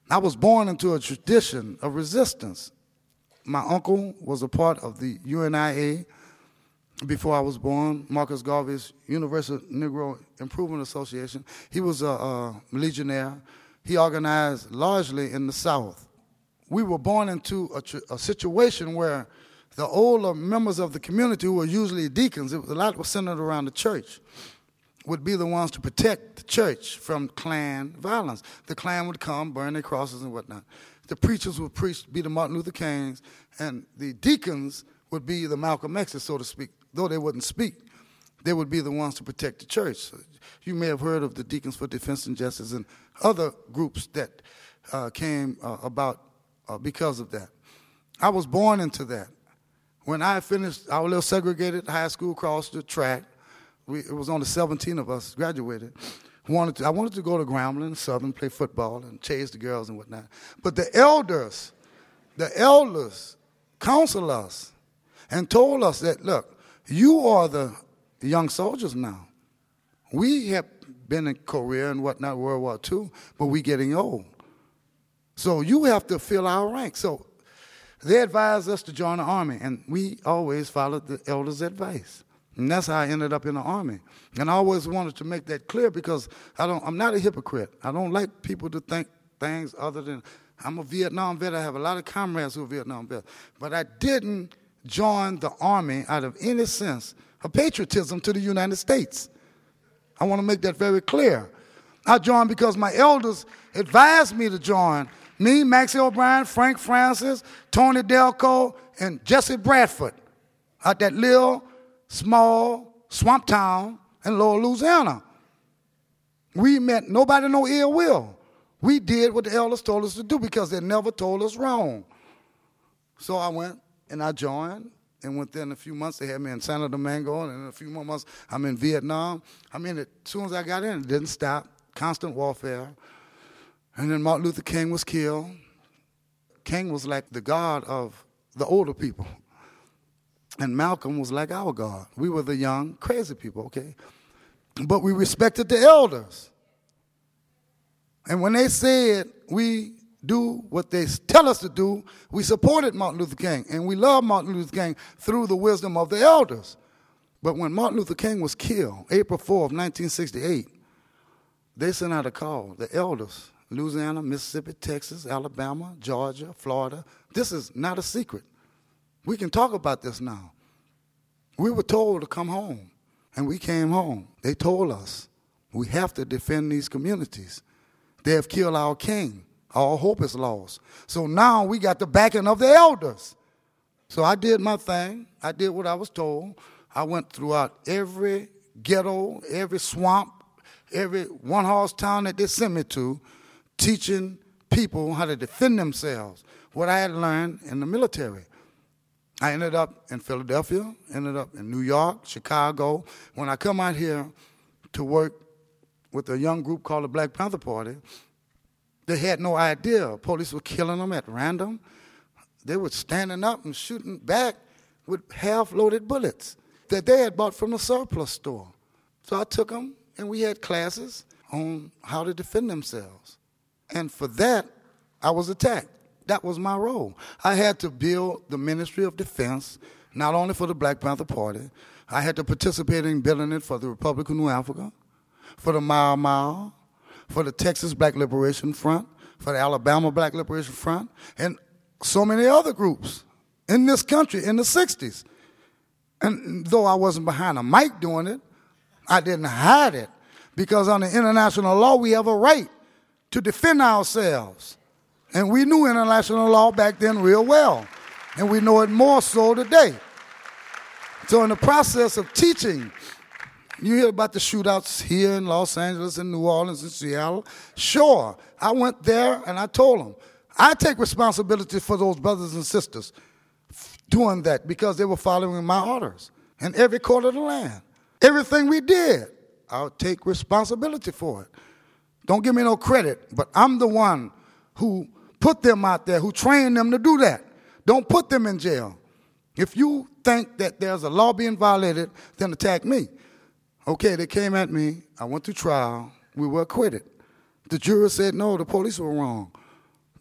I was born into a tradition of resistance. My uncle was a part of the UNIA before I was born, Marcus Garvey's Universal Negro Improvement Association. He was a legionnaire. He organized largely in the South. We were born into a situation where the older members of the community, who were usually deacons, a lot was centered around the church, would be the ones to protect the church from Klan violence. The Klan would come, burn their crosses and whatnot. The preachers would preach, be the Martin Luther Kings, and the deacons would be the Malcolm X's, so to speak. Though they wouldn't speak, they would be the ones to protect the church. So you may have heard of the Deacons for Defense and Justice and other groups that came about because of that. I was born into that. When I finished our little segregated high school, crossed the track, it was only 17 of us graduated. I wanted to go to Grambling, Southern, play football and chase the girls and whatnot. But the elders counseled us and told us that, look, you are the young soldiers now. We have been in Korea and whatnot, World War II, but we're getting old. So you have to fill our ranks. So they advised us to join the Army, and we always followed the elders' advice. And that's how I ended up in the Army. And I always wanted to make that clear because I'm not a hypocrite. I don't like people to think things other than, I'm a Vietnam vet. I have a lot of comrades who are Vietnam vets. But I didn't join the Army out of any sense of patriotism to the United States. I want to make that very clear. I joined because my elders advised me to join. Me, Maxie O'Brien, Frank Francis, Tony Delco, and Jesse Bradford at that little, small swamp town in Lower Louisiana. We meant nobody no ill will. We did what the elders told us to do because they never told us wrong. So I went and I joined, and within a few months they had me in Santo Domingo, and in a few more months I'm in Vietnam. I mean, as soon as I got in, it didn't stop. Constant warfare. And then Martin Luther King was killed. King was like the God of the older people. And Malcolm was like our God. We were the young, crazy people, okay? But we respected the elders. And when they said we do what they tell us to do, we supported Martin Luther King. And we love Martin Luther King through the wisdom of the elders. But when Martin Luther King was killed, April 4th, 1968, they sent out a call, the elders, Louisiana, Mississippi, Texas, Alabama, Georgia, Florida. This is not a secret. We can talk about this now. We were told to come home, and we came home. They told us we have to defend these communities. They have killed our king. All hope is lost. So now we got the backing of the elders. So I did my thing. I did what I was told. I went throughout every ghetto, every swamp, every one-horse town that they sent me to, teaching people how to defend themselves, what I had learned in the military. I ended up in Philadelphia, ended up in New York, Chicago. When I come out here to work with a young group called the Black Panther Party, they had no idea. Police were killing them at random. They were standing up and shooting back with half-loaded bullets that they had bought from the surplus store. So I took them, and we had classes on how to defend themselves. And for that, I was attacked. That was my role. I had to build the Ministry of Defense, not only for the Black Panther Party. I had to participate in building it for the Republic of New Africa, for the Mau Mau, for the Texas Black Liberation Front, for the Alabama Black Liberation Front, and so many other groups in this country in the 60s. And though I wasn't behind a mic doing it, I didn't hide it, because under international law, we have a right to defend ourselves. And we knew international law back then real well, and we know it more so today. So in the process of teaching, you hear about the shootouts here in Los Angeles, in New Orleans, in Seattle. Sure, I went there and I told them, I take responsibility for those brothers and sisters doing that because they were following my orders in every quarter of the land. Everything we did, I'll take responsibility for it. Don't give me no credit, but I'm the one who put them out there, who trained them to do that. Don't put them in jail. If you think that there's a law being violated, then attack me. Okay, they came at me. I went to trial. We were acquitted. The juror said, no, the police were wrong.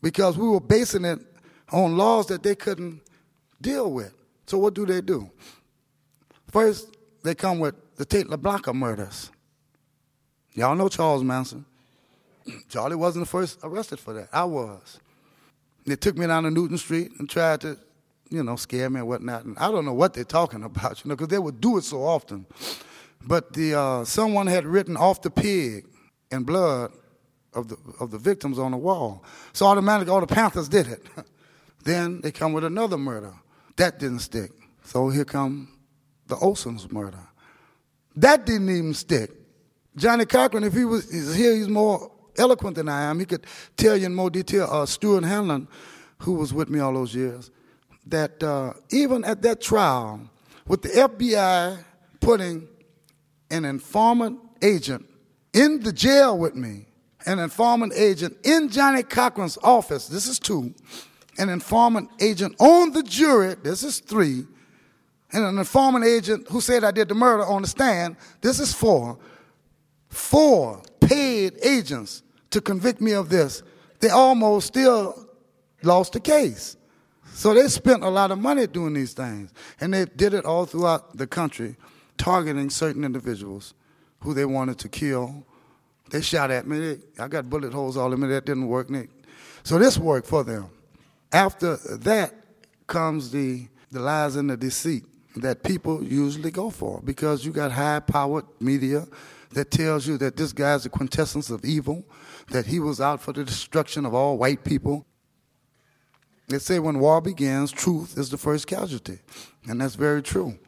because we were basing it on laws that they couldn't deal with. So what do? First, they come with the Tate LeBlanc murders. Y'all know Charles Manson. Charlie wasn't the first arrested for that. I was. They took me down to Newton Street and tried to, scare me and whatnot. And I don't know what they're talking about, because they would do it so often. But someone had written "off the pig" in blood of the victims on the wall. So automatically all the Panthers did it. Then they come with another murder. That didn't stick. So here come the Olsen's murder. That didn't even stick. Johnny Cochran, if he's here, he's more eloquent than I am. He could tell you in more detail. Stuart Hanlon, who was with me all those years, that even at that trial, with the FBI putting an informant agent in the jail with me, an informant agent in Johnny Cochran's office, this is 2, an informant agent on the jury, this is 3, and an informant agent who said I did the murder on the stand, this is 4. 4 paid agents to convict me of this. They almost still lost the case. So they spent a lot of money doing these things. And they did it all throughout the country, targeting certain individuals who they wanted to kill. They shot at me. I got bullet holes all in me. That didn't work. So this worked for them. After that comes the lies and the deceit that people usually go for, because you got high-powered media that tells you that this guy's the quintessence of evil, that he was out for the destruction of all white people. They say when war begins, truth is the first casualty, and that's very true.